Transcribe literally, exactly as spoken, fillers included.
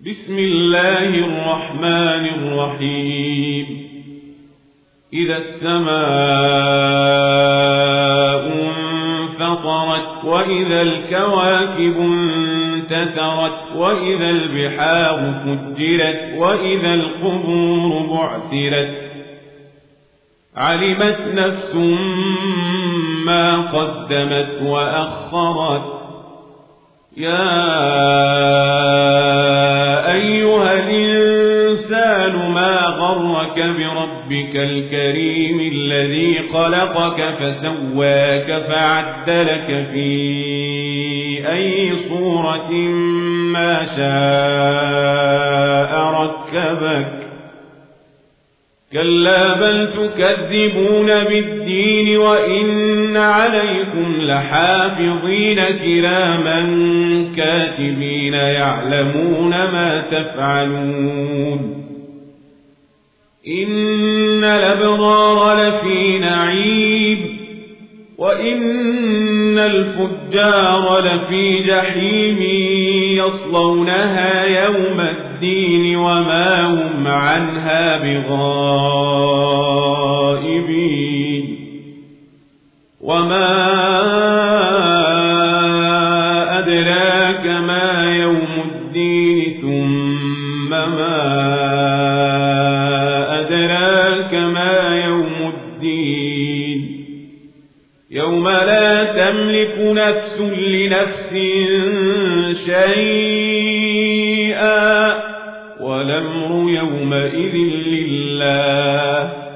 بسم الله الرحمن الرحيم. إذا السماء انفطرت وإذا الكواكب انتثرت وإذا البحار فجرت وإذا القبور بعثرت علمت نفس ما قدمت وأخرت. يا أيها الإنسان ما غرك بربك الكريم الذي خلقك فسواك فعدلك في أي صورة ما شاء ركبك. كلا بل تكذبون بالدين وإن عليكم لحافظين كراما كاتبين يعلمون ما تفعلون. إن الأبرار لفي نعيم وإن الفجار لفي جحيم يصلونها يوم الدين وما هم عنها بغائبين. وما أدراك ما يوم الدين ثم ما أدراك ما يوم الدين يوم لا تملك نفس لنفس شيئا والأمر يومئذ لله.